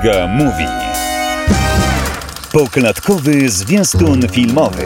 Iga Mówi. Poklatkowy zwiastun filmowy.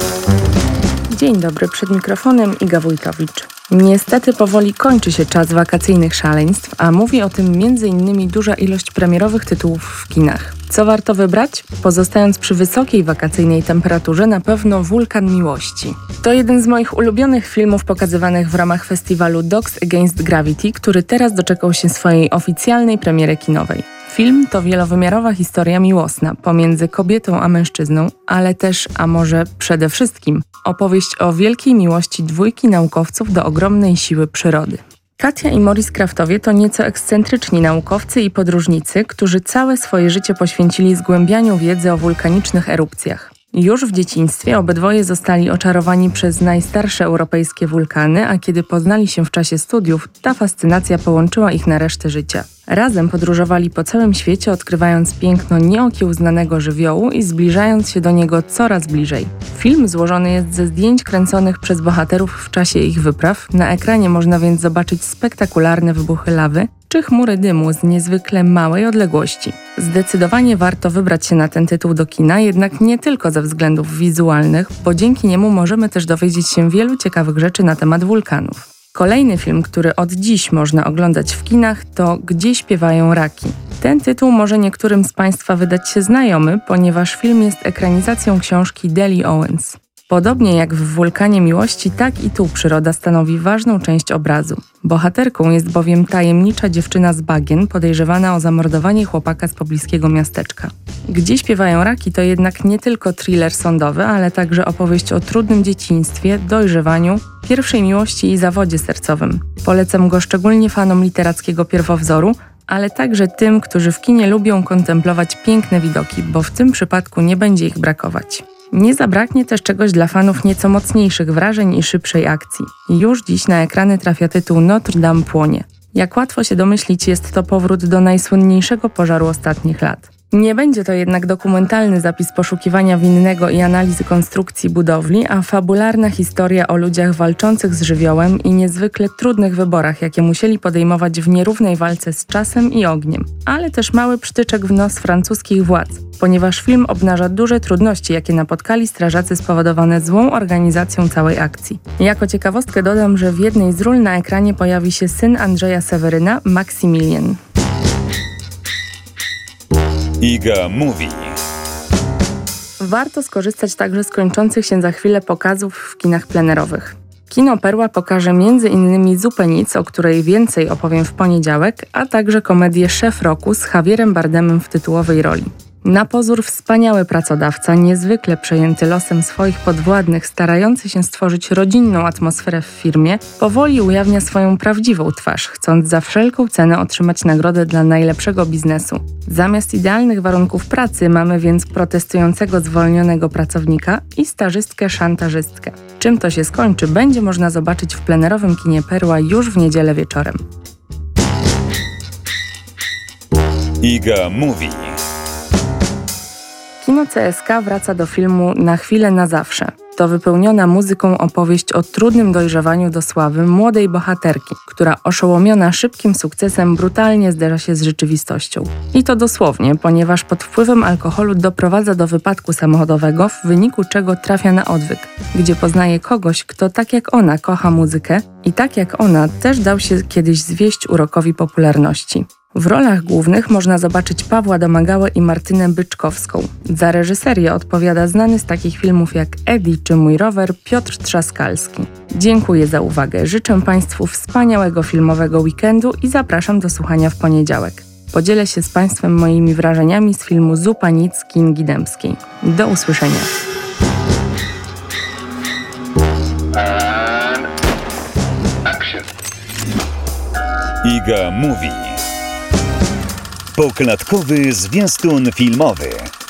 Dzień dobry, przed mikrofonem Iga Wójtowicz. Niestety powoli kończy się czas wakacyjnych szaleństw, a mówi o tym m.in. duża ilość premierowych tytułów w kinach. Co warto wybrać? Pozostając przy wysokiej wakacyjnej temperaturze, na pewno Wulkan Miłości. To jeden z moich ulubionych filmów pokazywanych w ramach festiwalu Dogs Against Gravity, który teraz doczekał się swojej oficjalnej premiery kinowej. Film to wielowymiarowa historia miłosna pomiędzy kobietą a mężczyzną, ale też, a może przede wszystkim, opowieść o wielkiej miłości dwójki naukowców do ogromnej siły przyrody. Katia i Maurice Craftowie to nieco ekscentryczni naukowcy i podróżnicy, którzy całe swoje życie poświęcili zgłębianiu wiedzy o wulkanicznych erupcjach. Już w dzieciństwie obydwoje zostali oczarowani przez najstarsze europejskie wulkany, a kiedy poznali się w czasie studiów, ta fascynacja połączyła ich na resztę życia. Razem podróżowali po całym świecie, odkrywając piękno nieokiełznanego żywiołu i zbliżając się do niego coraz bliżej. Film złożony jest ze zdjęć kręconych przez bohaterów w czasie ich wypraw. Na ekranie można więc zobaczyć spektakularne wybuchy lawy czy chmury dymu z niezwykle małej odległości. Zdecydowanie warto wybrać się na ten tytuł do kina, jednak nie tylko ze względów wizualnych, bo dzięki niemu możemy też dowiedzieć się wielu ciekawych rzeczy na temat wulkanów. Kolejny film, który od dziś można oglądać w kinach, to Gdzie śpiewają raki. Ten tytuł może niektórym z Państwa wydać się znajomy, ponieważ film jest ekranizacją książki Deli Owens. Podobnie jak w Wulkanie Miłości, tak i tu przyroda stanowi ważną część obrazu. Bohaterką jest bowiem tajemnicza dziewczyna z bagien, podejrzewana o zamordowanie chłopaka z pobliskiego miasteczka. Gdzie śpiewają raki to jednak nie tylko thriller sądowy, ale także opowieść o trudnym dzieciństwie, dojrzewaniu, pierwszej miłości i zawodzie sercowym. Polecam go szczególnie fanom literackiego pierwowzoru, ale także tym, którzy w kinie lubią kontemplować piękne widoki, bo w tym przypadku nie będzie ich brakować. Nie zabraknie też czegoś dla fanów nieco mocniejszych wrażeń i szybszej akcji. Już dziś na ekrany trafia tytuł Notre Dame płonie. Jak łatwo się domyślić, jest to powrót do najsłynniejszego pożaru ostatnich lat. Nie będzie to jednak dokumentalny zapis poszukiwania winnego i analizy konstrukcji budowli, a fabularna historia o ludziach walczących z żywiołem i niezwykle trudnych wyborach, jakie musieli podejmować w nierównej walce z czasem i ogniem. Ale też mały przytyczek w nos francuskich władz, ponieważ film obnaża duże trudności, jakie napotkali strażacy spowodowane złą organizacją całej akcji. Jako ciekawostkę dodam, że w jednej z ról na ekranie pojawi się syn Andrzeja Seweryna, Maksymilian. Iga Mówi. Warto skorzystać także z kończących się za chwilę pokazów w kinach plenerowych. Kino Perła pokaże m.in. Zupę Nic, o której więcej opowiem w poniedziałek, a także komedię Szef Roku z Javierem Bardemem w tytułowej roli. Na pozór wspaniały pracodawca, niezwykle przejęty losem swoich podwładnych, starający się stworzyć rodzinną atmosferę w firmie, powoli ujawnia swoją prawdziwą twarz, chcąc za wszelką cenę otrzymać nagrodę dla najlepszego biznesu. Zamiast idealnych warunków pracy mamy więc protestującego zwolnionego pracownika i stażystkę szantażystkę. Czym to się skończy, będzie można zobaczyć w plenerowym kinie Perła już w niedzielę wieczorem. Iga Mówi. Kino CSK wraca do filmu Na chwilę na zawsze. To wypełniona muzyką opowieść o trudnym dojrzewaniu do sławy młodej bohaterki, która oszołomiona szybkim sukcesem brutalnie zderza się z rzeczywistością. I to dosłownie, ponieważ pod wpływem alkoholu doprowadza do wypadku samochodowego, w wyniku czego trafia na odwyk, gdzie poznaje kogoś, kto tak jak ona kocha muzykę i tak jak ona też dał się kiedyś zwieść urokowi popularności. W rolach głównych można zobaczyć Pawła Domagałę i Martynę Byczkowską. Za reżyserię odpowiada znany z takich filmów jak Eddie czy Mój rower Piotr Trzaskalski. Dziękuję za uwagę, życzę Państwu wspaniałego filmowego weekendu i zapraszam do słuchania w poniedziałek. Podzielę się z Państwem moimi wrażeniami z filmu Zupa Nic Kingi Dębskiej. Do usłyszenia. Iga Mówi. Poklatkowy zwiastun filmowy.